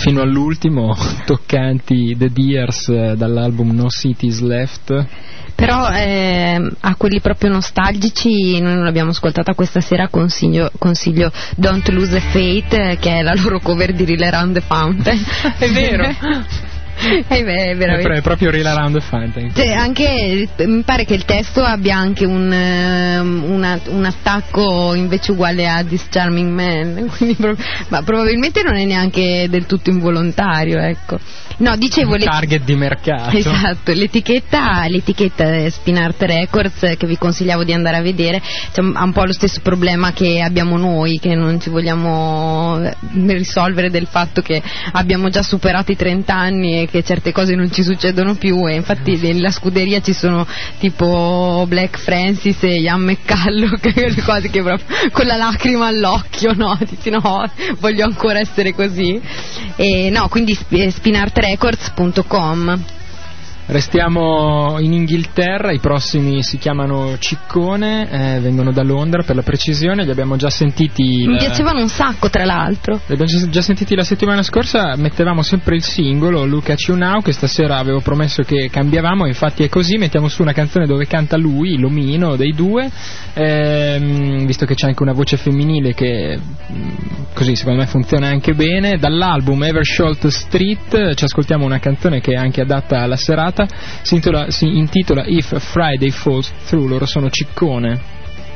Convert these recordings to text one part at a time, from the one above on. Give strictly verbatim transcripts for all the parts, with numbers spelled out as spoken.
fino all'ultimo, toccanti The Deers eh, dall'album No Cities Left. Però eh, a quelli proprio nostalgici, noi non l'abbiamo ascoltata questa sera, consiglio, consiglio Don't Lose a Fate, che è la loro cover di Reel Around the Fountain. È vero. Eh beh, veramente. È proprio Reel Around the Fountain. Cioè, anche, mi pare che il testo abbia anche un, una, un attacco invece uguale a This Charming Man, quindi pro- ma probabilmente non è neanche del tutto involontario, ecco. No, dicevo un target di mercato. Esatto, l'etichetta, l'etichetta Spinart Records, che vi consigliavo di andare a vedere, cioè, ha un po' lo stesso problema che abbiamo noi, che non ci vogliamo risolvere del fatto che abbiamo già superato i trenta anni e che certe cose non ci succedono più, e infatti nella scuderia ci sono tipo Black Francis e Ian McCulloch, quelle cose che proprio con la lacrima all'occhio, no? Dici no, voglio ancora essere così. E no, quindi spinart records punto com. Restiamo in Inghilterra, i prossimi si chiamano Ciccone, eh, vengono da Londra per la precisione, li abbiamo già sentiti. Mi la... piacevano un sacco, tra l'altro. Li abbiamo già sentiti la settimana scorsa, mettevamo sempre il singolo Look At You Now, che stasera avevo promesso che cambiavamo, infatti è così, mettiamo su una canzone dove canta lui, l'omino dei due, ehm, visto che c'è anche una voce femminile che così secondo me funziona anche bene. Dall'album Eversholt Street ci ascoltiamo una canzone che è anche adatta alla serata. Si intitola, si intitola If Friday Falls Through, loro sono Ciccone.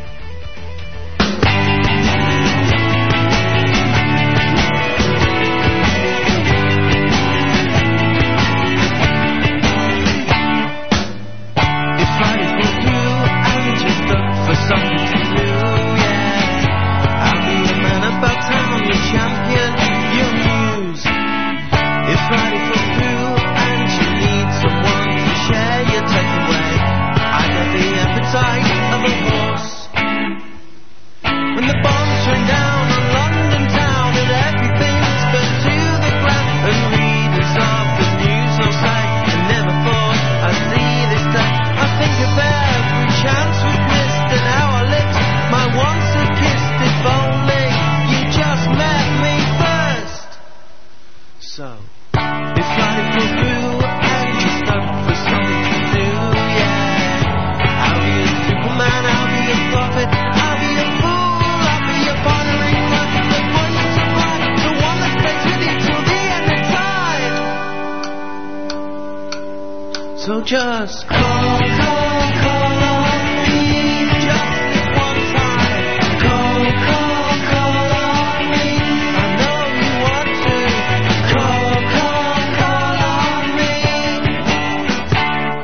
So just call, call, call on me just one time. Call, call, call on me. I know you want to. Call, call, call on me.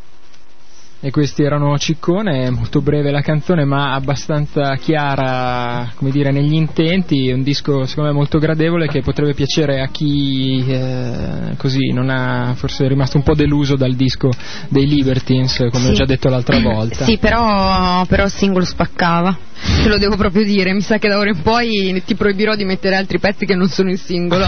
E questi erano Ciccone, molto breve la canzone ma abbastanza chiara, come dire, negli intenti. Un disco secondo me molto gradevole che potrebbe piacere a chi eh, così non ha, forse è rimasto un po' deluso dal disco dei Libertines, come sì. ho già detto l'altra volta. Sì, però, però il singolo spaccava, te lo devo proprio dire, mi sa che da ora in poi ti proibirò di mettere altri pezzi che non sono il singolo.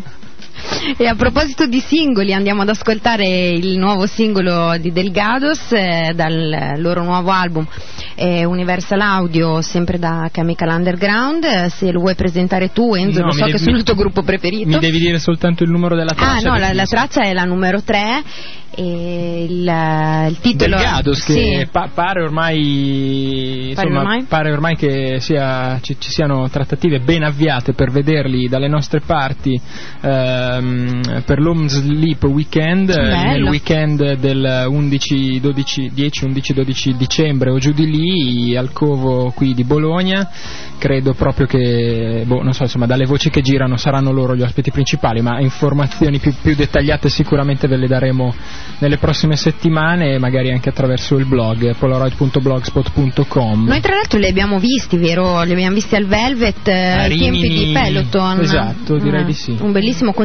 E a proposito di singoli, andiamo ad ascoltare il nuovo singolo di Delgados eh, dal loro nuovo album eh, Universal Audio, sempre da Chemical Underground. Eh, se lo vuoi presentare tu, Enzo, no, lo so devi, che sono il tuo gruppo preferito. Mi devi dire soltanto il numero della traccia. Ah no, la, la traccia è la numero tre e il, il titolo Delgados, che sì. pa- pare ormai pare insomma ormai? pare ormai che sia, ci, ci siano trattative ben avviate per vederli dalle nostre parti ehm, per l'Home Sleep Weekend. Bello. Nel weekend del undici, dodici, dieci, undici, dodici dicembre o giù di lì al Covo qui di Bologna. Credo proprio che boh, non so, insomma, dalle voci che girano saranno loro gli ospiti principali, ma informazioni più, più dettagliate sicuramente ve le daremo nelle prossime settimane, magari anche attraverso il blog polaroid punto blogspot punto com. Noi tra l'altro li abbiamo visti, vero? Li abbiamo visti al Velvet eh, ai tempi di Peloton. Esatto, direi eh, di sì. Un bellissimo concerto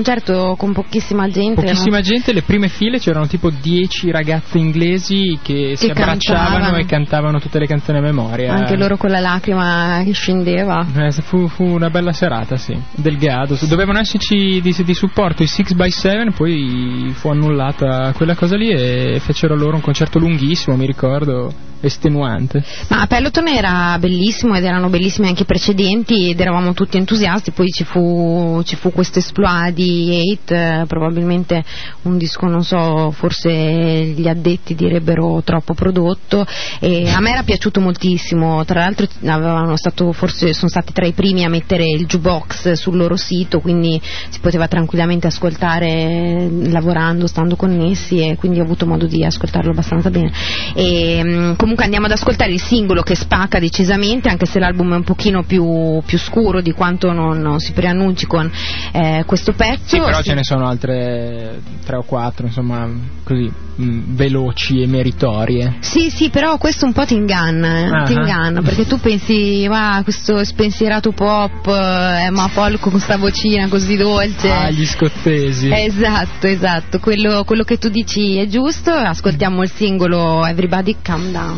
poco, con pochissima gente. Pochissima no? gente, le prime file c'erano tipo dieci ragazze inglesi che, che si abbracciavano cantavano. e cantavano tutte le canzoni a memoria. Anche loro con la lacrima che scendeva. Eh, fu, fu una bella serata, sì. Delgado. Dovevano esserci di, di supporto i six by seven, poi fu annullata quella cosa lì e fecero loro un concerto lunghissimo, mi ricordo, estenuante. Ma Peloton era bellissimo ed erano bellissimi anche i precedenti ed eravamo tutti entusiasti, poi ci fu, ci fu questo esploit di Hate, eh, probabilmente un disco, non so, forse gli addetti direbbero troppo prodotto, e a me era piaciuto moltissimo, tra l'altro avevano stato, forse sono stati tra i primi a mettere il jukebox sul loro sito, quindi si poteva tranquillamente ascoltare lavorando, stando connessi, e quindi ho avuto modo di ascoltarlo abbastanza bene. E, mh, comunque andiamo ad ascoltare il singolo che spacca decisamente, anche se l'album è un pochino più, più scuro di quanto non, non si preannunci con eh, questo pezzo. Sì, però ce ne sono altre tre o quattro, insomma, così mh, veloci e meritorie. Sì, sì, però questo un po' ti inganna, eh? Uh-huh. ti inganna, perché tu pensi, ma questo spensierato pop, eh, ma poi con questa vocina così dolce. Ah, gli scozzesi. Esatto, esatto, quello, quello che tu dici è giusto. Ascoltiamo il singolo Everybody Calm Down.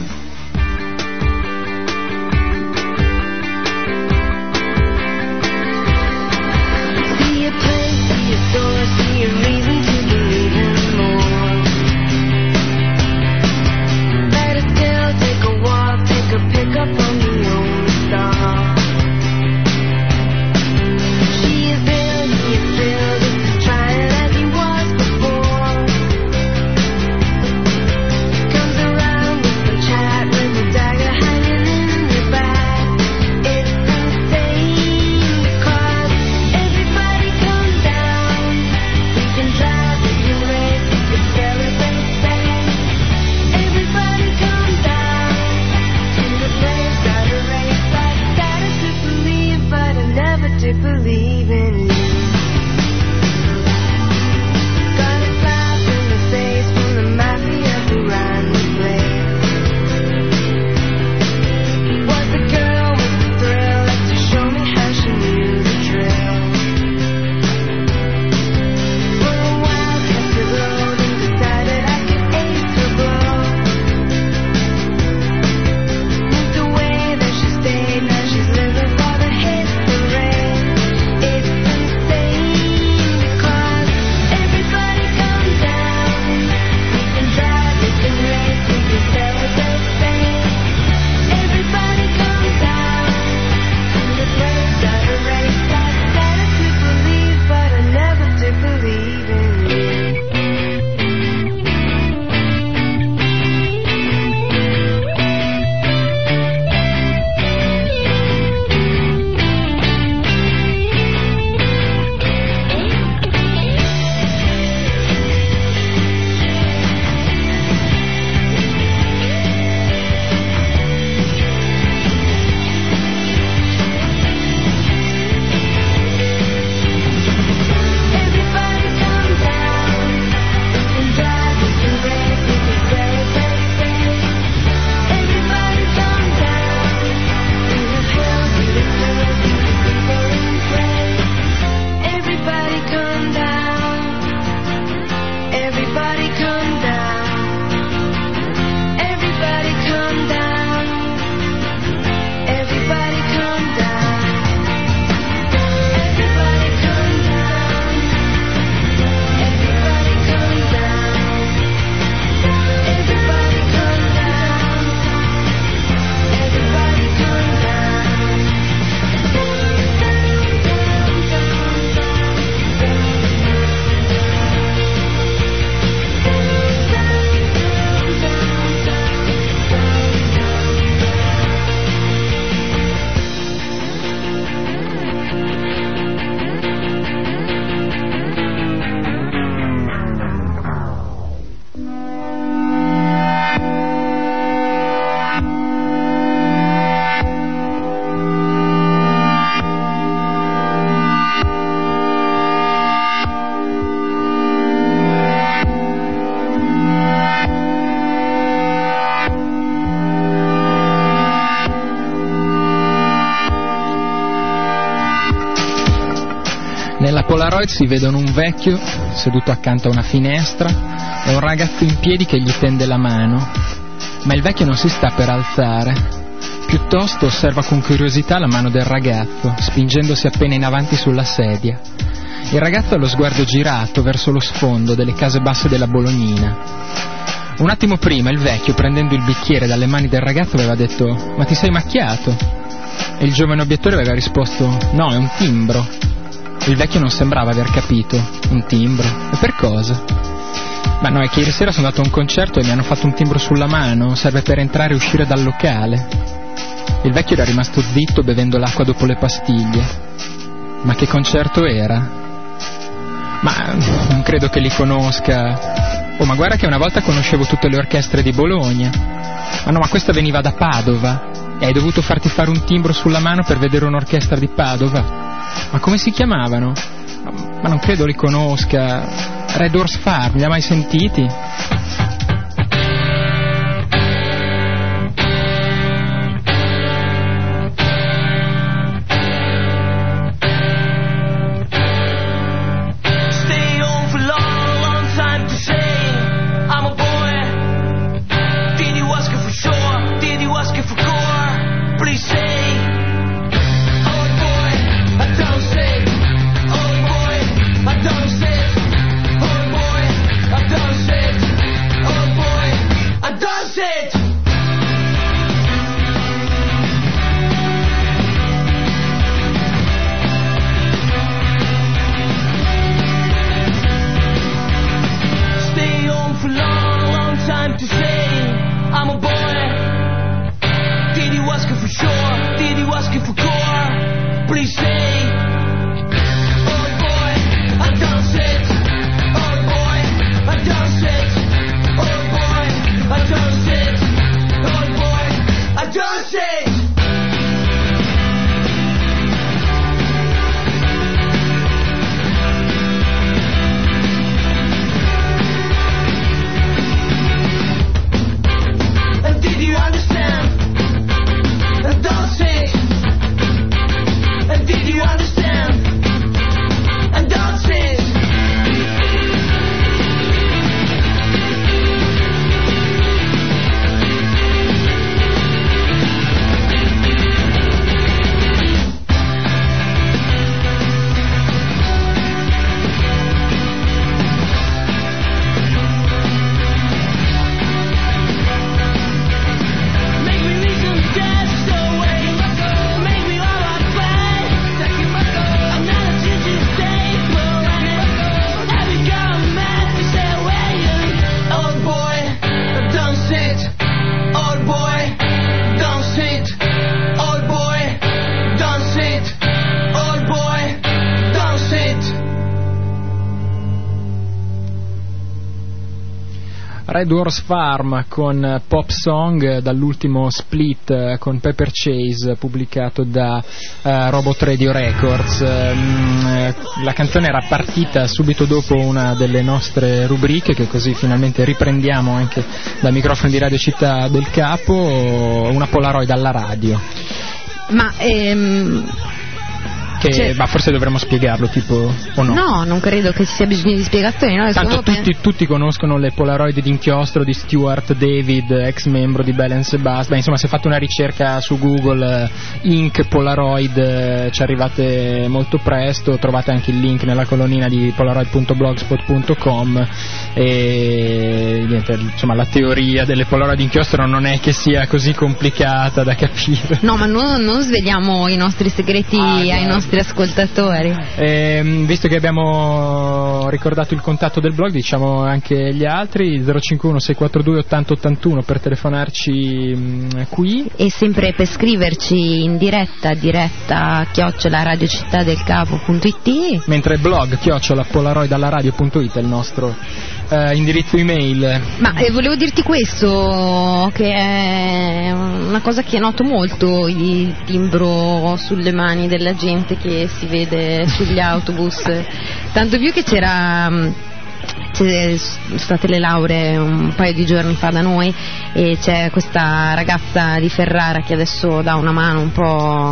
See a place, see a store, see a reason to believe in more. Better still, take a walk, take a pick up on the only star. She is ill, he is still just as trying as he was before. Comes around with some chat. Polaroid si vedono un vecchio seduto accanto a una finestra e un ragazzo in piedi che gli tende la mano, ma il vecchio non si sta per alzare, piuttosto osserva con curiosità la mano del ragazzo, spingendosi appena in avanti sulla sedia. Il ragazzo ha lo sguardo girato verso lo sfondo delle case basse della Bolognina. Un attimo prima il vecchio, prendendo il bicchiere dalle mani del ragazzo, aveva detto: ma ti sei macchiato? E il giovane obiettore aveva risposto: no, è un timbro. Il vecchio non sembrava aver capito. Un timbro? E per cosa? Ma no, è che ieri sera sono andato a un concerto e mi hanno fatto un timbro sulla mano, serve per entrare e uscire dal locale. Il vecchio era rimasto zitto bevendo l'acqua dopo le pastiglie. Ma che concerto era? Ma non credo che li conosca. Oh, ma guarda che una volta conoscevo tutte le orchestre di Bologna. Ma no, ma questa veniva da Padova. E hai dovuto farti fare un timbro sulla mano per vedere un'orchestra di Padova? Ma come si chiamavano? Ma non credo li conosca. Red Horse Farm, li ha mai sentiti? Red Horse Farm con Pop Song dall'ultimo split con Pepper Chase pubblicato da uh, Robot Radio Records. Um, la canzone era partita subito dopo una delle nostre rubriche, che così finalmente riprendiamo anche dal microfono di Radio Città del Capo, una Polaroid alla radio. Ma ehm... Che, cioè, ma forse dovremmo spiegarlo, tipo, o no? No, non credo che ci sia bisogno di spiegazioni. No? Tanto tutti, pen... tutti conoscono le Polaroid d'inchiostro di Stuart David, ex membro di Bell and Sebastian. Beh, insomma, se fate una ricerca su Google, uh, Ink Polaroid, uh, ci arrivate molto presto. Trovate anche il link nella colonnina di polaroid punto blogspot punto com. E niente, insomma, la teoria delle Polaroid d'inchiostro non è che sia così complicata da capire. No, ma non, non sveliamo i nostri segreti ah, ai nostri ascoltatori. Eh, visto che abbiamo ricordato il contatto del blog, diciamo anche gli altri: zero cinquantuno sei quattro due ottanta ottantuno per telefonarci mh, qui, e sempre per scriverci in diretta diretta chiocciola radiocittadelcapo punto it, mentre blog chiocciola polaroid alla radio punto it è il nostro uh, indirizzo email. Ma eh, volevo dirti questo, che è una cosa che noto molto, il timbro sulle mani della gente che si vede sugli autobus, tanto più che c'era c'è state le lauree un paio di giorni fa da noi e c'è questa ragazza di Ferrara che adesso dà una mano un po'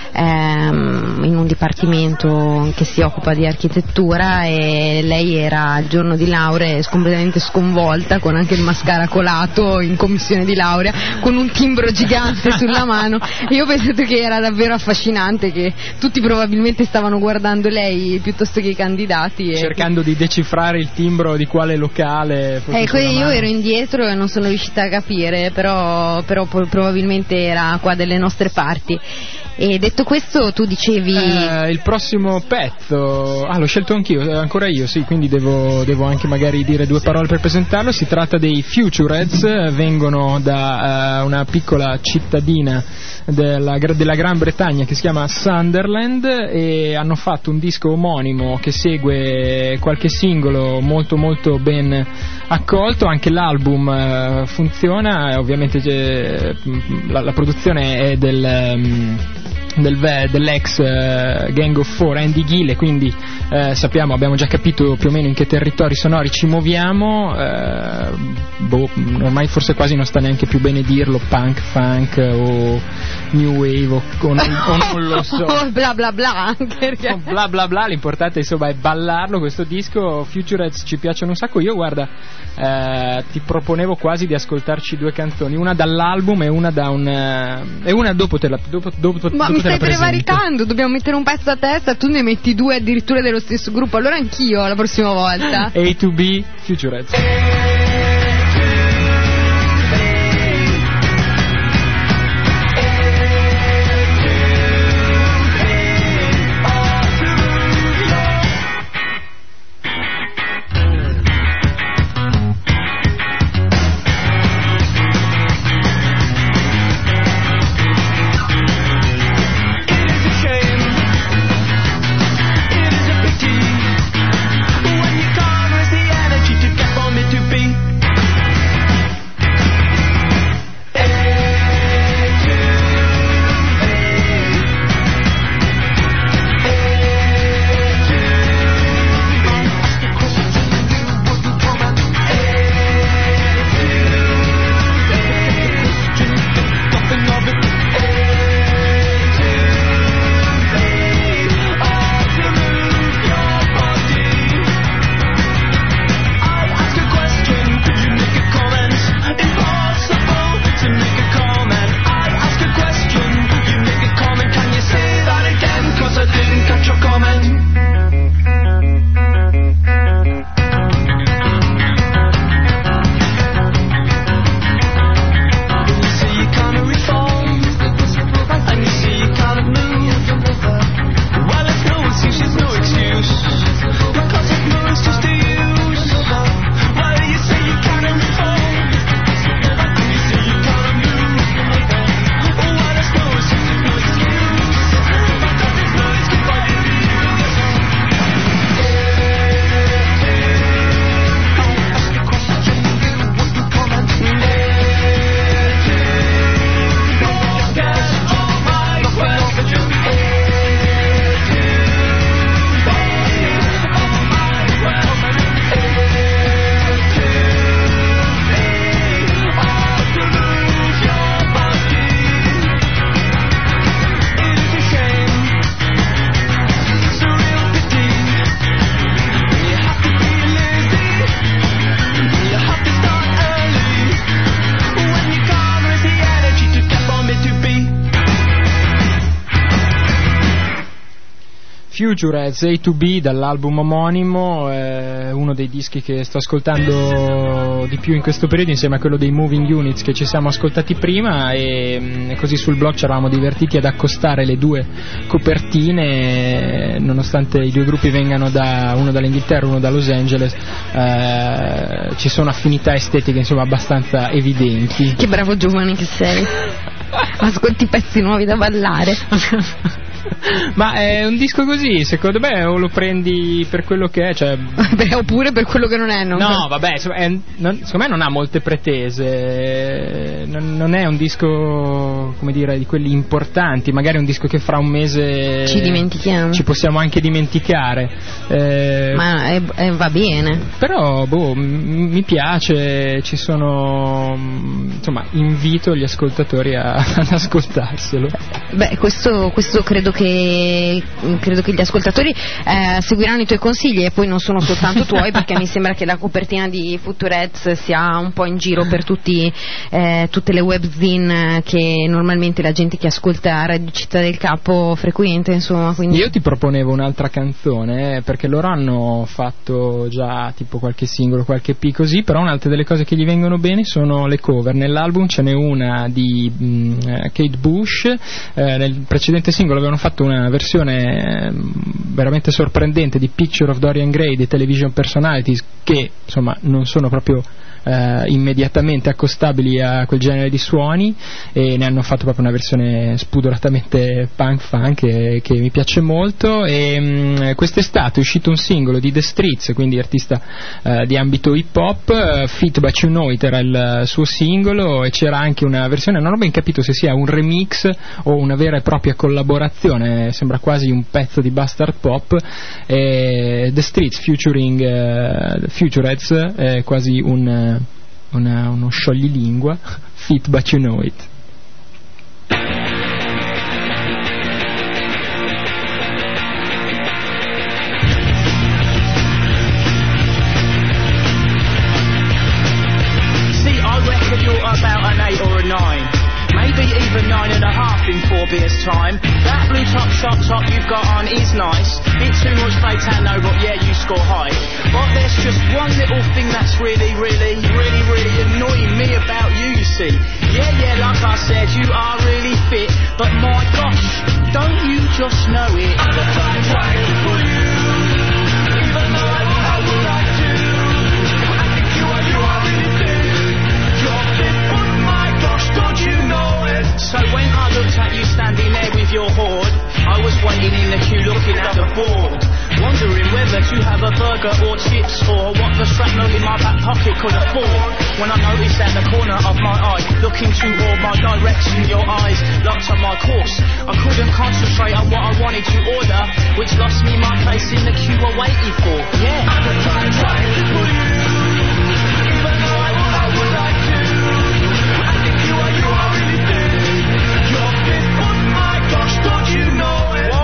ehm, in un dipartimento che si occupa di architettura, e lei era al giorno di laurea completamente sconvolta, con anche il mascara colato in commissione di laurea, con un timbro gigante sulla mano. Io ho pensato che era davvero affascinante, che tutti probabilmente stavano guardando lei piuttosto che i candidati, e cercando di decifrare il timbro di quale locale fosse ecco, sulla io mano. ero indietro e non sono riuscita a capire, però, però po- probabilmente era qua delle nostre parti. E detto questo, tu dicevi Eh, il prossimo pezzo, ah l'ho scelto anch'io, eh, ancora io, sì, quindi devo, devo anche magari dire due parole per presentarlo. Si tratta dei Futureheads, eh, vengono da eh, una piccola cittadina della, della Gran Bretagna che si chiama Sunderland, e hanno fatto un disco omonimo che segue qualche singolo molto molto ben accolto. Anche l'album eh, funziona, ovviamente eh, la, la produzione è del... Um, Del, dell'ex uh, Gang of Four Andy Gill, e quindi uh, sappiamo, abbiamo già capito più o meno in che territori sonori ci muoviamo. uh, boh, ormai forse quasi non sta neanche più bene dirlo, punk, funk o new wave o, o, non, o non lo so, bla bla bla, perché... bla bla bla, l'importante insomma è ballarlo questo disco. Futureheads ci piacciono un sacco. Io guarda, uh, ti proponevo quasi di ascoltarci due canzoni, una dall'album e una da un uh, e una dopo te la dopo, dopo, Ma dopo mi te la stai presento. prevaricando, dobbiamo mettere un pezzo a testa, tu ne metti due addirittura dello stesso gruppo, allora anch'io la prossima volta. A to B Futureheads. Futureheads, A to B, dall'album omonimo, eh, uno dei dischi che sto ascoltando di più in questo periodo, insieme a quello dei Moving Units che ci siamo ascoltati prima, e mh, così sul blog ci eravamo divertiti ad accostare le due copertine, nonostante i due gruppi vengano da uno dall'Inghilterra, uno da Los Angeles, eh, ci sono affinità estetiche insomma abbastanza evidenti. Che bravo giovane che sei, ascolti pezzi nuovi da ballare. Ma è un disco così, secondo me, o lo prendi per quello che è, cioè... Beh, oppure per quello che non è, non No, vabbè, insomma, è, non, secondo me non ha molte pretese, non, non è un disco, come dire, di quelli importanti, magari un disco che fra un mese ci dimentichiamo, ci possiamo anche dimenticare. Eh, Ma è, è, va bene. Però, boh, m- mi piace, ci sono, insomma, invito gli ascoltatori a, ad ascoltarselo. Beh, questo, questo credo che credo che gli ascoltatori eh, seguiranno i tuoi consigli, e poi non sono soltanto tuoi, perché mi sembra che la copertina di Futurettes sia un po' in giro per tutti, eh, tutte le webzine che normalmente la gente che ascolta Radio Città del Capo frequenta, insomma, quindi... Io ti proponevo un'altra canzone, eh, perché loro hanno fatto già tipo qualche singolo, qualche E P così, però un'altra delle cose che gli vengono bene sono le cover. Nell'album ce n'è una di mh, Kate Bush, eh, nel precedente singolo avevano fatto una versione eh, veramente sorprendente di Picture of Dorian Gray di Television Personalities, che insomma non sono proprio Uh, immediatamente accostabili a quel genere di suoni, e ne hanno fatto proprio una versione spudoratamente punk funk che, che mi piace molto. E um, quest'estate è uscito un singolo di The Streets, quindi artista uh, di ambito hip hop, uh, Fit But You Know It era il suo singolo, e c'era anche una versione, non ho ben capito se sia un remix o una vera e propria collaborazione, sembra quasi un pezzo di bastard pop. E The Streets featuring uh, Futurettes è quasi un Una, uno scioglilingua. Fit But You Know It. See, I reckon you're about an eight or a nine, maybe even nine and a half in four beers time. That blue top shop top you've got on is nice. Bit too much Faytano, but yeah, you score high. But there's just one little thing that's really, really, really, really annoying me about you, you see. Yeah, yeah, like I said, you are really fit, but my gosh, don't you just know it? I'm the time trying for you, even though I would like to. I think you are, you are really fit. You're fit, but my gosh, don't you know it? So when I looked at you standing there with your hoard, I was waiting in the queue looking at the board, wondering whether to have a burger or chips, or what the shrapnel in my back pocket could afford. When I noticed at the corner of my eye, looking toward my direction, your eyes locked on my course. I couldn't concentrate on what I wanted to order, which lost me my place in the queue I waited for. Yeah, I'm the time trying to put you, even though I, I would like to. I think you are, you are really fit. You're fit, but my gosh, don't you know it? Whoa.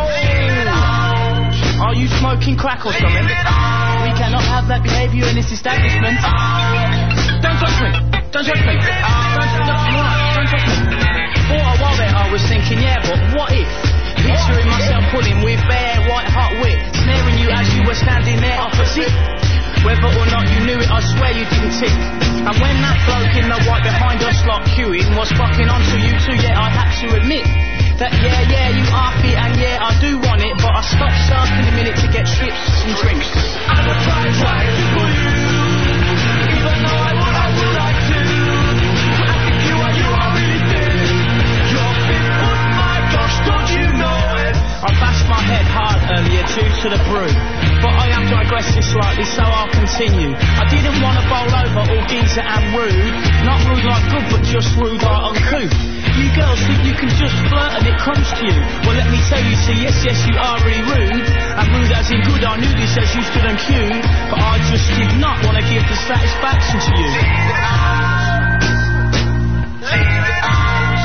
Are you smoking crack or something? We cannot have that behaviour in this establishment. Don't touch me! Don't touch me! Don't, don't, don't touch me! For a while there I was thinking, yeah, but what if? Picturing myself pulling with bare white hot wit, snaring you as you were standing there opposite. Whether or not you knew it, I swear you didn't tick. And when that bloke in the white behind us lot queuing was fucking onto you too, yeah, I had to admit that yeah, yeah, you are fit, and yeah, I do want it, but I stopped circling a minute to get chips and drinks. I'm a try, try to put you, even though I would, I would like to. I think you are, you are really fit. You're fit, but my gosh, don't you know it? I bashed my head hard earlier due to the brew, but I am digressing slightly, so I'll continue. I didn't want to bowl over all geezer and rude, not rude like good, but just rude like uncouth. You girls think you can just flirt and it comes to you. Well, let me tell you, see, yes, yes, you are really rude. And rude as in good, I knew this as you stood and queued, but I just did not want to give the satisfaction to you. Leave it out. Leave it out.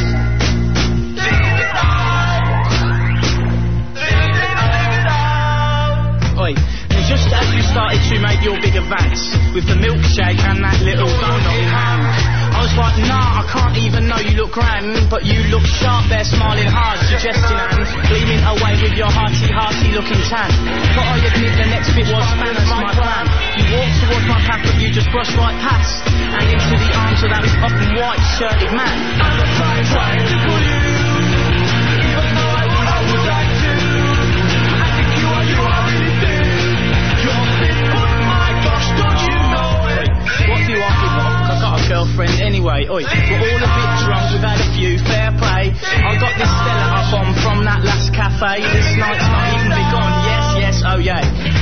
Leave it out. Leave it out. Leave it out. Oi, and just as you started to make your big advance with the milkshake and that little donut in hand, I was like, nah, I can't even know you look grand, but you look sharp there, smiling hard, suggesting and gleaming away with your hearty, hearty looking tan. But I admit the next bit was Spanish, my plan. You walked towards my path, but you just brushed right past, and into the arms of that up and white shirted man. I'm the trying, trying to pull you, even though I would, I would like to. I think you are, you are really fit. You're fit, but my gosh, don't you know it? What do you want, people? I got a girlfriend anyway. Oi, we're all a bit drunk, we've had a few, fair play. I got this Stella up on from that last cafe.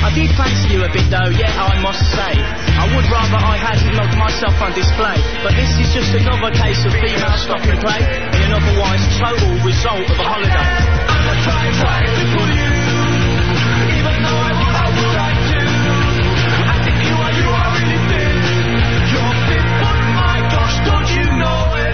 I did fancy you a bit though, yeah, I must say. I would rather I hadn't knocked myself on display. But this is just another case of female stop and play, in an otherwise total result of a holiday. I'm trying, trying to pull you, even though I want, I would like to. I think you are, you are really fit. You're fit, but my gosh, don't you know it?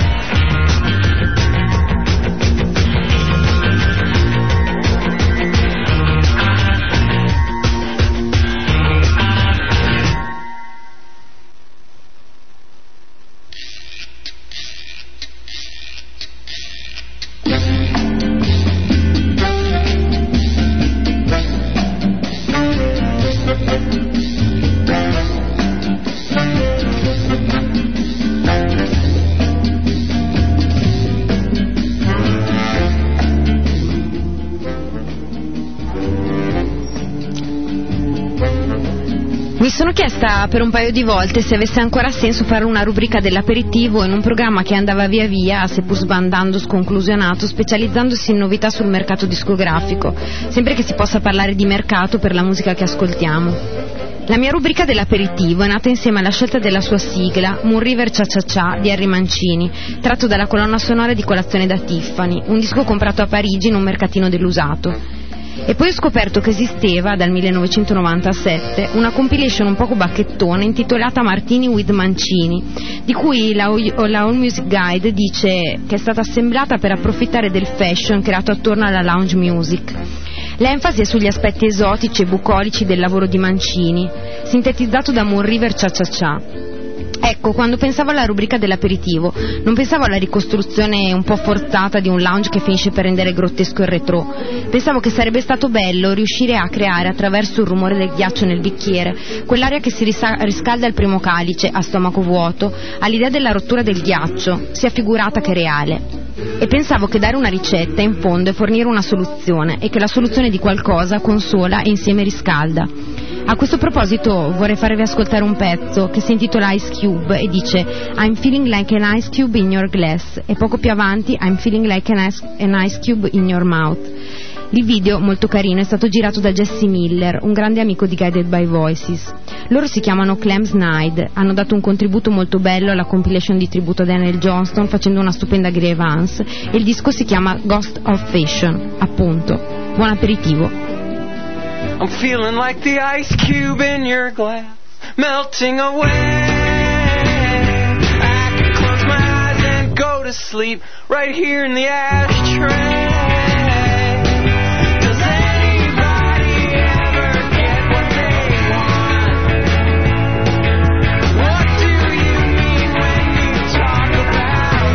Mi sono chiesta per un paio di volte se avesse ancora senso fare una rubrica dell'aperitivo in un programma che andava via via, seppur sbandando sconclusionato, specializzandosi in novità sul mercato discografico, sempre che si possa parlare di mercato per la musica che ascoltiamo. La mia rubrica dell'aperitivo è nata insieme alla scelta della sua sigla, Moon River Cha Cha Cha di Harry Mancini, tratto dalla colonna sonora di Colazione da Tiffany, un disco comprato a Parigi in un mercatino dell'usato. E poi ho scoperto che esisteva, dal millenovecentonovantasette, una compilation un poco bacchettona intitolata Martini with Mancini, di cui la, la All Music Guide dice che è stata assemblata per approfittare del fashion creato attorno alla lounge music. L'enfasi è sugli aspetti esotici e bucolici del lavoro di Mancini, sintetizzato da Moon River Cha Cha Cha. Ecco, quando pensavo alla rubrica dell'aperitivo, non pensavo alla ricostruzione un po' forzata di un lounge che finisce per rendere grottesco il retro. Pensavo che sarebbe stato bello riuscire a creare, attraverso il rumore del ghiaccio nel bicchiere, quell'aria che si risa- riscalda al primo calice, a stomaco vuoto, all'idea della rottura del ghiaccio, sia figurata che reale. E pensavo che dare una ricetta, in fondo, è fornire una soluzione, e che la soluzione di qualcosa consola e insieme riscalda. A questo proposito vorrei farvi ascoltare un pezzo che si intitola Ice Cube e dice I'm feeling like an ice cube in your glass, e poco più avanti I'm feeling like an ice, an ice cube in your mouth. Il video, molto carino, è stato girato da Jesse Miller, un grande amico di Guided by Voices. Loro si chiamano Clem Snide, hanno dato un contributo molto bello alla compilation di tributo a Daniel Johnston facendo una stupenda Gray Evans, e il disco si chiama Ghost of Fashion, appunto. Buon aperitivo. I'm feeling like the ice cube in your glass, melting away. I can close my eyes and go to sleep right here in the ashtray. Does anybody ever get what they want? What do you mean when you talk about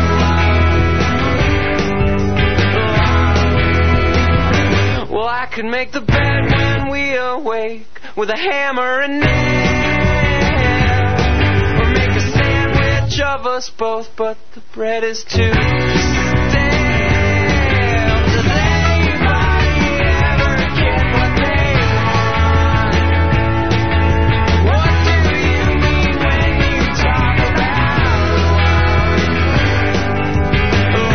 love? Well, I could make the bed when we awake with a hammer and nail, or make a sandwich of us both, but the bread is too stale. Does anybody ever get what they want? What do you mean when you talk about love?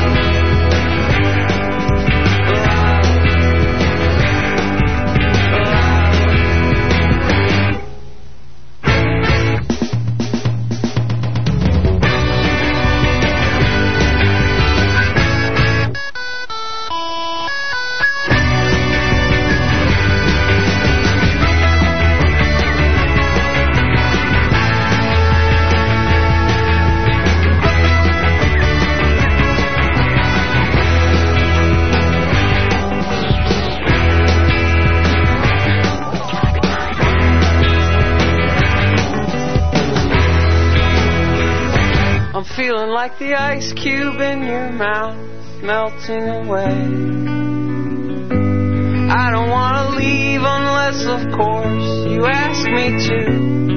I'm feeling like the ice cube in your mouth, melting away. I don't wanna leave unless, of course, you ask me to.